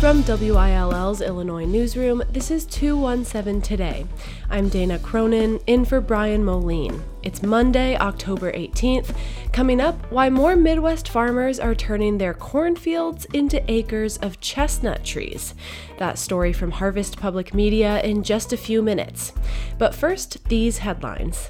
From WILL's Illinois Newsroom, this is 217 Today. I'm Dana Cronin, in for Brian Moline. It's Monday, October 18th. Coming up, why more Midwest farmers are turning their cornfields into acres of chestnut trees. That story from Harvest Public Media in just a few minutes. But first, these headlines.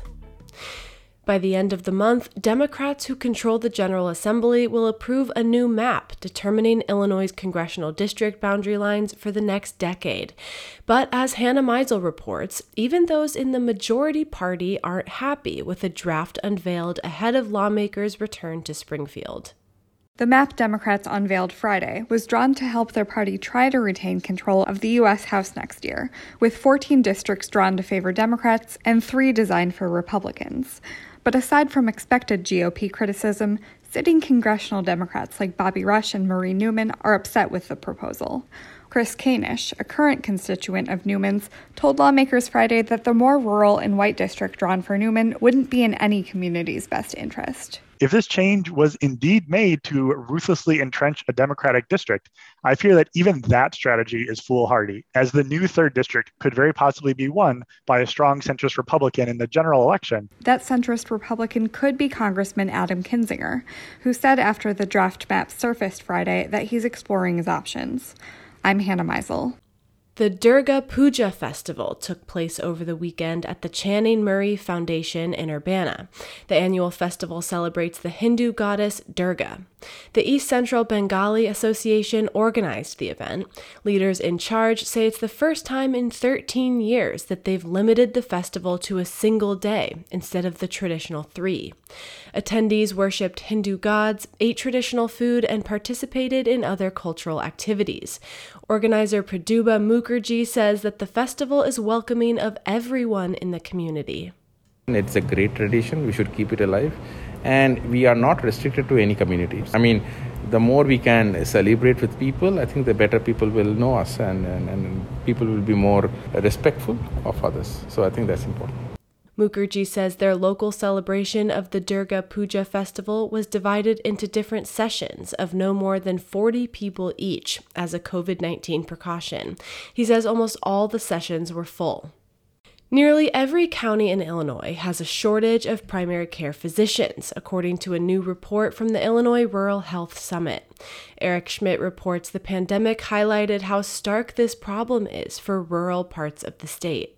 By the end of the month, Democrats who control the General Assembly will approve a new map determining Illinois' congressional district boundary lines for the next decade. But as Hannah Meisel reports, even those in the majority party aren't happy with the draft unveiled ahead of lawmakers' return to Springfield. The map Democrats unveiled Friday was drawn to help their party try to retain control of the U.S. House next year, with 14 districts drawn to favor Democrats and 3 designed for Republicans. But aside from expected GOP criticism, sitting congressional Democrats like Bobby Rush and Marie Newman are upset with the proposal. Chris Kanish, a current constituent of Newman's, told lawmakers Friday that the more rural and white district drawn for Newman wouldn't be in any community's best interest. If this change was indeed made to ruthlessly entrench a Democratic district, I fear that even that strategy is foolhardy, as the new 3rd district could very possibly be won by a strong centrist Republican in the general election. That centrist Republican could be Congressman Adam Kinzinger, who said after the draft map surfaced Friday that he's exploring his options. I'm Hannah Meisel. The Durga Puja Festival took place over the weekend at the Channing Murray Foundation in Urbana. The annual festival celebrates the Hindu goddess Durga. The East Central Bengali Association organized the event. Leaders in charge say it's the first time in 13 years that they've limited the festival to a single day instead of the traditional 3. Attendees worshipped Hindu gods, ate traditional food, and participated in other cultural activities. Organizer Praduba Mukherjee says that the festival is welcoming of everyone in the community. It's a great tradition. We should keep it alive. And we are not restricted to any communities. I mean, the more we can celebrate with people, I think the better people will know us and people will be more respectful of others. So I think that's important. Mukherjee says their local celebration of the Durga Puja festival was divided into different sessions of no more than 40 people each as a COVID-19 precaution. He says almost all the sessions were full. Nearly every county in Illinois has a shortage of primary care physicians, according to a new report from the Illinois Rural Health Summit. Eric Schmidt reports the pandemic highlighted how stark this problem is for rural parts of the state.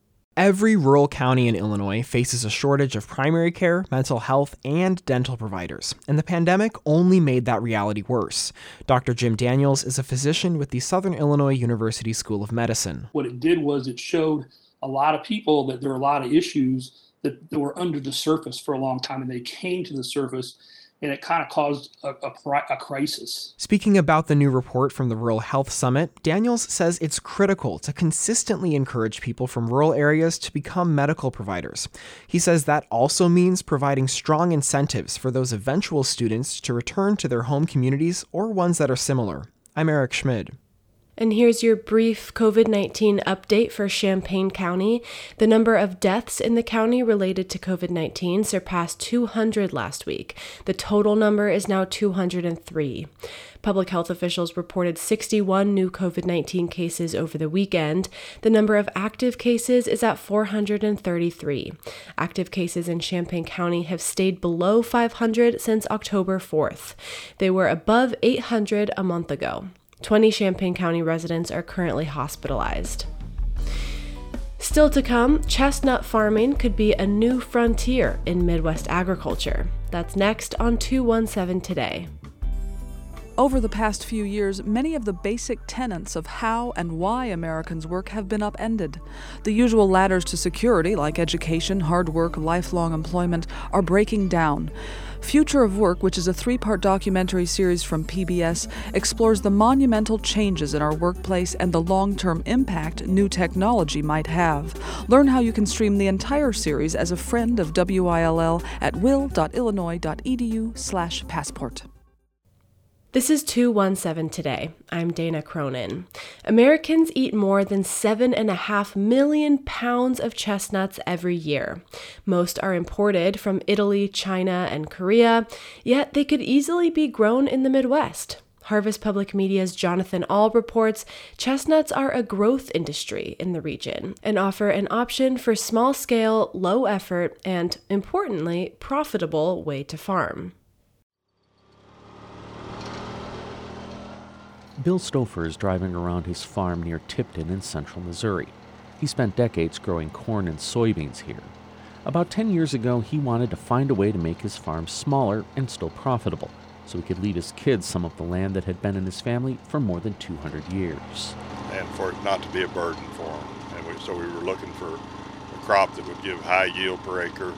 Every rural county in Illinois faces a shortage of primary care, mental health, and dental providers, and the pandemic only made that reality worse. Dr. Jim Daniels is a physician with the Southern Illinois University School of Medicine. What it did was it showed a lot of people that there are a lot of issues that were under the surface for a long time, and they came to the surface, and it kind of caused a crisis. Speaking about the new report from the Rural Health Summit, Daniels says it's critical to consistently encourage people from rural areas to become medical providers. He says that also means providing strong incentives for those eventual students to return to their home communities or ones that are similar. I'm Eric Schmid. And here's your brief COVID-19 update for Champaign County. The number of deaths in the county related to COVID-19 surpassed 200 last week. The total number is now 203. Public health officials reported 61 new COVID-19 cases over the weekend. The number of active cases is at 433. Active cases in Champaign County have stayed below 500 since October 4th. They were above 800 a month ago. 20 Champaign County residents are currently hospitalized. Still to come, chestnut farming could be a new frontier in Midwest agriculture. That's next on 217 Today. Over the past few years, many of the basic tenets of how and why Americans work have been upended. The usual ladders to security, like education, hard work, lifelong employment, are breaking down. Future of Work, which is a 3-part documentary series from PBS, explores the monumental changes in our workplace and the long-term impact new technology might have. Learn how you can stream the entire series as a friend of WILL at will.illinois.edu/passport. This is 217 Today. I'm Dana Cronin. Americans eat more than 7.5 million pounds of chestnuts every year. Most are imported from Italy, China, and Korea, yet they could easily be grown in the Midwest. Harvest Public Media's Jonathan Ahl reports chestnuts are a growth industry in the region and offer an option for small-scale, low-effort, and, importantly, profitable way to farm. Bill Stouffer is driving around his farm near Tipton in central Missouri. He spent decades growing corn and soybeans here. About 10 years ago, he wanted to find a way to make his farm smaller and still profitable, so he could leave his kids some of the land that had been in his family for more than 200 years. And for it not to be a burden for them. And so we were looking for a crop that would give high yield per acre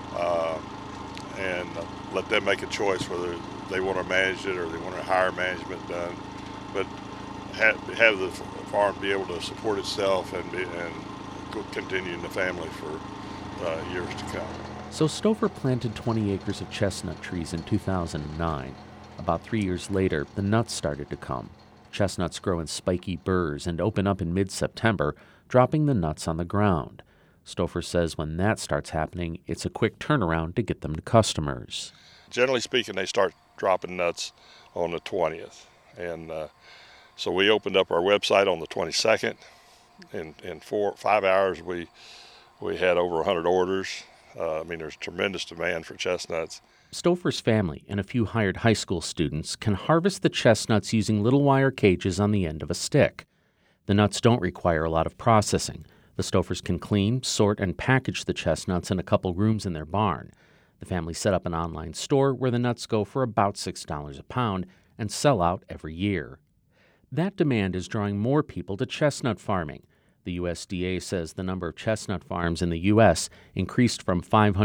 and let them make a choice whether they want to manage it or they want to hire management done. But have the farm be able to support itself and continue in the family for years to come. So Stouffer planted 20 acres of chestnut trees in 2009. About 3 years later, the nuts started to come. Chestnuts grow in spiky burrs and open up in mid-September, dropping the nuts on the ground. Stouffer says when that starts happening, it's a quick turnaround to get them to customers. Generally speaking, they start dropping nuts on the 20th. And so we opened up our website on the 22nd. In 5 hours, we had over 100 orders. There's tremendous demand for chestnuts. Stouffer's family and a few hired high school students can harvest the chestnuts using little wire cages on the end of a stick. The nuts don't require a lot of processing. The Stouffers can clean, sort, and package the chestnuts in a couple rooms in their barn. The family set up an online store where the nuts go for about $6 a pound and sell out every year. That demand is drawing more people to chestnut farming. The USDA says the number of chestnut farms in the U.S. increased from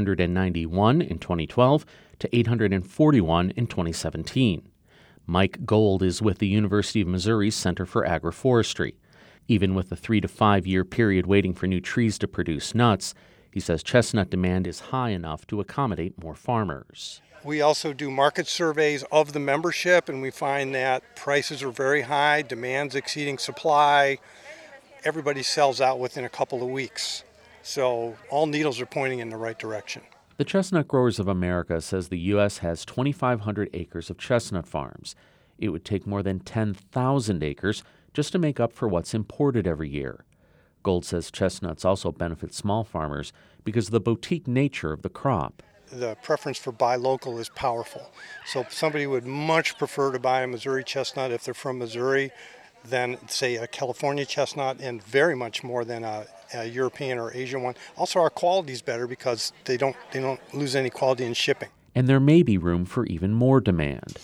591 in 2012 to 841 in 2017. Mike Gold is with the University of Missouri's Center for Agroforestry. Even with the 3 to 5 year period waiting for new trees to produce nuts, he says chestnut demand is high enough to accommodate more farmers. We also do market surveys of the membership, and we find that prices are very high, demand's exceeding supply. Everybody sells out within a couple of weeks. So all needles are pointing in the right direction. The Chestnut Growers of America says the U.S. has 2,500 acres of chestnut farms. It would take more than 10,000 acres just to make up for what's imported every year. Gold says chestnuts also benefit small farmers because of the boutique nature of the crop. The preference for buy local is powerful. So somebody would much prefer to buy a Missouri chestnut if they're from Missouri than, say, a California chestnut, and very much more than a European or Asian one. Also, our quality is better because they don't lose any quality in shipping. And there may be room for even more demand.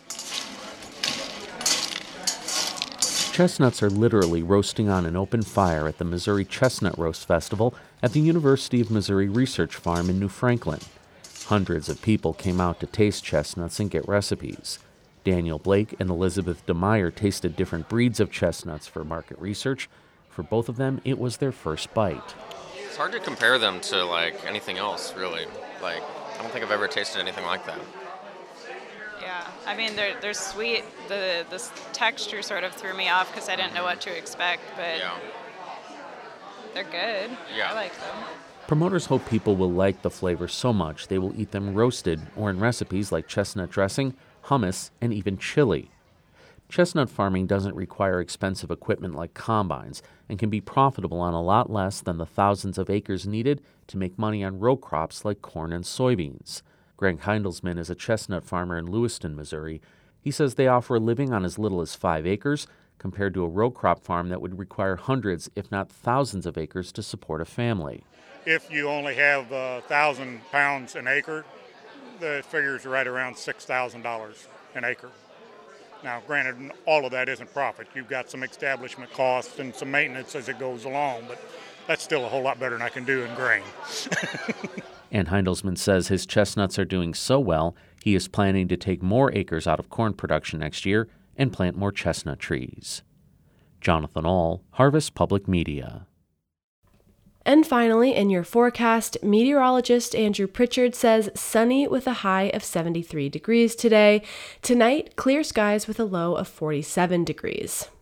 Chestnuts are literally roasting on an open fire at the Missouri Chestnut Roast Festival at the University of Missouri Research Farm in New Franklin. Hundreds of people came out to taste chestnuts and get recipes. Daniel Blake and Elizabeth DeMeyer tasted different breeds of chestnuts for market research. For both of them, it was their first bite. It's hard to compare them to anything else, really. I don't think I've ever tasted anything like that. Yeah, they're sweet. The texture sort of threw me off because I didn't know what to expect, but they're good. Yeah. I like them. Promoters hope people will like the flavor so much they will eat them roasted or in recipes like chestnut dressing, hummus, and even chili. Chestnut farming doesn't require expensive equipment like combines and can be profitable on a lot less than the thousands of acres needed to make money on row crops like corn and soybeans. Greg Heindelsman is a chestnut farmer in Lewiston, Missouri. He says they offer a living on as little as 5 acres compared to a row crop farm that would require hundreds, if not thousands of acres to support a family. If you only have 1,000 pounds an acre, the figure's right around $6,000 an acre. Now, granted, all of that isn't profit. You've got some establishment costs and some maintenance as it goes along, but that's still a whole lot better than I can do in grain. And Heindelsman says his chestnuts are doing so well, he is planning to take more acres out of corn production next year and plant more chestnut trees. Jonathan Ahl, Harvest Public Media. And finally, in your forecast, meteorologist Andrew Pritchard says sunny with a high of 73 degrees today. Tonight, clear skies with a low of 47 degrees.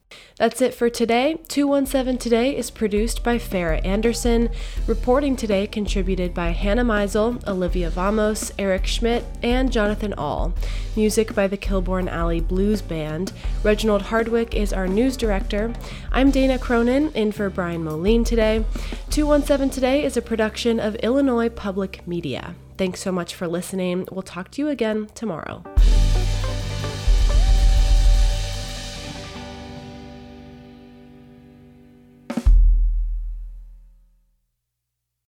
That's it for today. 217 Today is produced by Farrah Anderson. Reporting today contributed by Hannah Meisel, Olivia Vamos, Eric Schmidt, and Jonathan All. Music by the Kilbourne Alley Blues Band. Reginald Hardwick is our news director. I'm Dana Cronin, in for Brian Moline today. 217 Today is a production of Illinois Public Media. Thanks so much for listening. We'll talk to you again tomorrow.